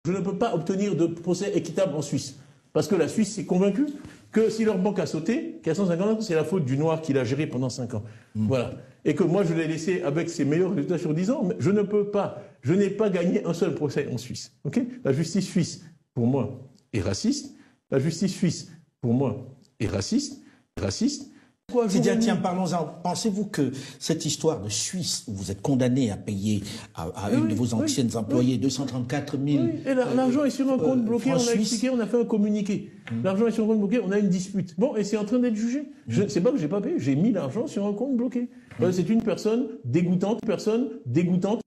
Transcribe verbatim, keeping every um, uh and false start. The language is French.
Je ne peux pas obtenir de procès équitable en Suisse. Parce que la Suisse s'est convaincue que si leur banque a sauté, qu'à cent cinquante ans, c'est la faute du noir qui l'a géré pendant cinq ans. Mmh. Voilà. Et que moi, je l'ai laissé avec ses meilleurs résultats sur dix ans. Mais je ne peux pas. Je n'ai pas gagné un seul procès en Suisse. Okay ? La justice suisse, pour moi, est raciste. La justice suisse, pour moi, est raciste. Raciste. Tiens, tiens, parlons-en. Pensez-vous que cette histoire de Suisse, où vous êtes condamné à payer à, à oui, une de vos anciennes oui, employées oui. deux cent trente-quatre mille... Oui, et l'argent est sur un compte euh, bloqué, on a expliqué, on a fait un communiqué. Mmh. L'argent est sur un compte bloqué, on a une dispute. Bon, et c'est en train d'être jugé. Mmh. C'est pas que j'ai pas payé, j'ai mis l'argent sur un compte bloqué. Mmh. C'est une personne dégoûtante, personne dégoûtante.